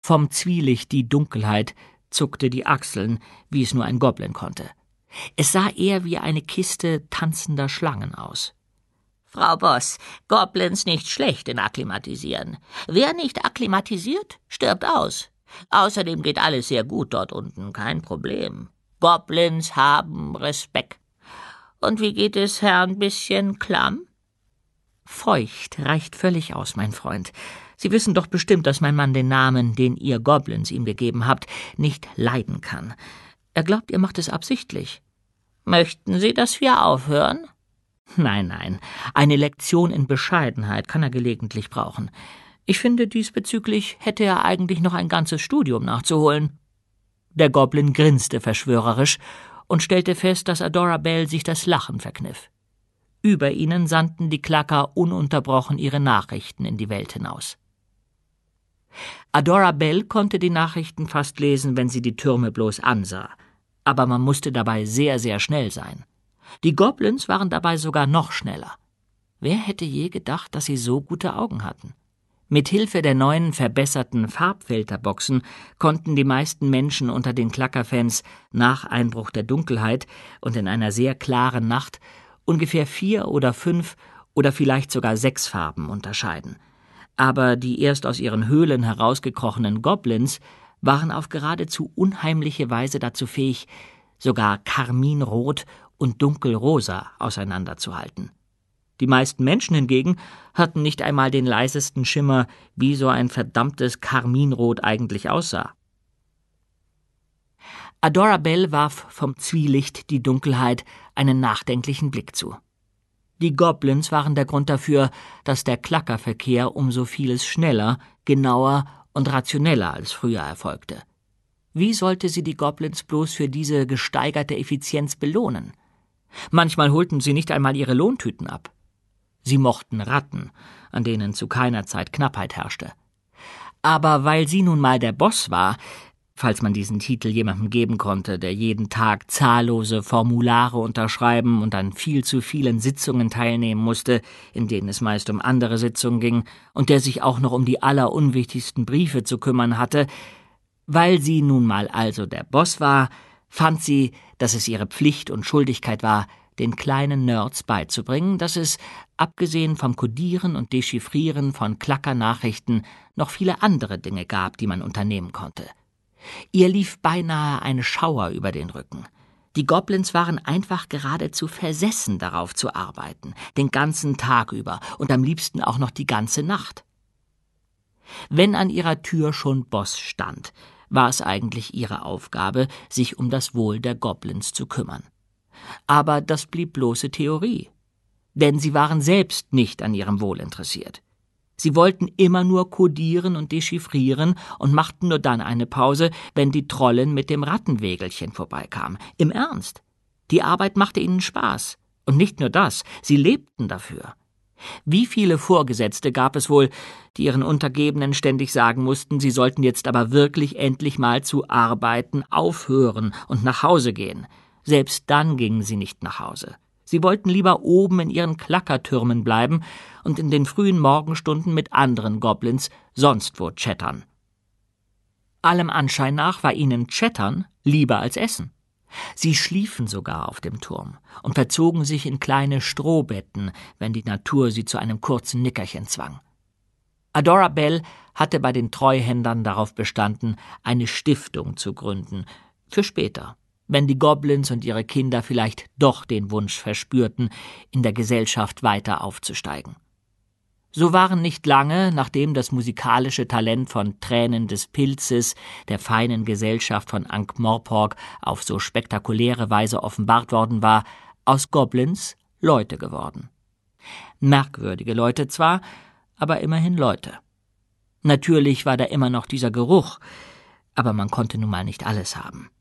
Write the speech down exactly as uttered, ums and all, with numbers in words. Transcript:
Vom Zwielicht die Dunkelheit zuckte die Achseln, wie es nur ein Goblin konnte. Es sah eher wie eine Kiste tanzender Schlangen aus. »Frau Boss, Goblins nicht schlecht in Akklimatisieren. Wer nicht akklimatisiert, stirbt aus. Außerdem geht alles sehr gut dort unten, kein Problem. Goblins haben Respekt. Und wie geht es Herrn bisschen Klamm?« »Feucht reicht völlig aus, mein Freund. Sie wissen doch bestimmt, dass mein Mann den Namen, den ihr Goblins ihm gegeben habt, nicht leiden kann. Er glaubt, ihr macht es absichtlich.« »Möchten Sie, dass wir aufhören?« »Nein, nein. Eine Lektion in Bescheidenheit kann er gelegentlich brauchen. Ich finde, diesbezüglich hätte er eigentlich noch ein ganzes Studium nachzuholen.« Der Goblin grinste verschwörerisch und stellte fest, dass Adora Bell sich das Lachen verkniff. Über ihnen sandten die Klacker ununterbrochen ihre Nachrichten in die Welt hinaus. Adora Bell konnte die Nachrichten fast lesen, wenn sie die Türme bloß ansah. Aber man musste dabei sehr, sehr schnell sein. Die Goblins waren dabei sogar noch schneller. Wer hätte je gedacht, dass sie so gute Augen hatten? Mit Hilfe der neuen, verbesserten Farbfilterboxen konnten die meisten Menschen unter den Klackerfans nach Einbruch der Dunkelheit und in einer sehr klaren Nacht ungefähr vier oder fünf oder vielleicht sogar sechs Farben unterscheiden. Aber die erst aus ihren Höhlen herausgekrochenen Goblins waren auf geradezu unheimliche Weise dazu fähig, sogar karminrot und dunkelrosa auseinanderzuhalten. Die meisten Menschen hingegen hatten nicht einmal den leisesten Schimmer, wie so ein verdammtes Karminrot eigentlich aussah. Adora Bell warf vom Zwielicht die Dunkelheit einen nachdenklichen Blick zu. Die Goblins waren der Grund dafür, dass der Klackerverkehr um so vieles schneller, genauer und rationeller als früher erfolgte. Wie sollte sie die Goblins bloß für diese gesteigerte Effizienz belohnen? Manchmal holten sie nicht einmal ihre Lohntüten ab. Sie mochten Ratten, an denen zu keiner Zeit Knappheit herrschte. Aber weil sie nun mal der Boss war, falls man diesen Titel jemandem geben konnte, der jeden Tag zahllose Formulare unterschreiben und an viel zu vielen Sitzungen teilnehmen musste, in denen es meist um andere Sitzungen ging, und der sich auch noch um die allerunwichtigsten Briefe zu kümmern hatte, weil sie nun mal also der Boss war, fand sie, dass es ihre Pflicht und Schuldigkeit war, den kleinen Nerds beizubringen, dass es, abgesehen vom Kodieren und Dechiffrieren von Klackernachrichten, noch viele andere Dinge gab, die man unternehmen konnte. Ihr lief beinahe ein Schauer über den Rücken. Die Goblins waren einfach geradezu versessen darauf zu arbeiten, den ganzen Tag über und am liebsten auch noch die ganze Nacht. Wenn an ihrer Tür schon Boss stand, war es eigentlich ihre Aufgabe, sich um das Wohl der Goblins zu kümmern. Aber das blieb bloße Theorie, denn sie waren selbst nicht an ihrem Wohl interessiert. Sie wollten immer nur kodieren und dechiffrieren und machten nur dann eine Pause, wenn die Trollin mit dem Rattenwägelchen vorbeikam. Im Ernst, die Arbeit machte ihnen Spaß. Und nicht nur das, sie lebten dafür. Wie viele Vorgesetzte gab es wohl, die ihren Untergebenen ständig sagen mussten, sie sollten jetzt aber wirklich endlich mal zu arbeiten aufhören und nach Hause gehen. Selbst dann gingen sie nicht nach Hause. Sie wollten lieber oben in ihren Klackertürmen bleiben und in den frühen Morgenstunden mit anderen Goblins sonst wo chattern. Allem Anschein nach war ihnen Chattern lieber als Essen. Sie schliefen sogar auf dem Turm und verzogen sich in kleine Strohbetten, wenn die Natur sie zu einem kurzen Nickerchen zwang. Adora Bell hatte bei den Treuhändern darauf bestanden, eine Stiftung zu gründen, für später, wenn die Goblins und ihre Kinder vielleicht doch den Wunsch verspürten, in der Gesellschaft weiter aufzusteigen. So waren nicht lange, nachdem das musikalische Talent von Tränen des Pilzes, der feinen Gesellschaft von Ankh-Morpork, auf so spektakuläre Weise offenbart worden war, aus Goblins Leute geworden. Merkwürdige Leute zwar, aber immerhin Leute. Natürlich war da immer noch dieser Geruch, aber man konnte nun mal nicht alles haben.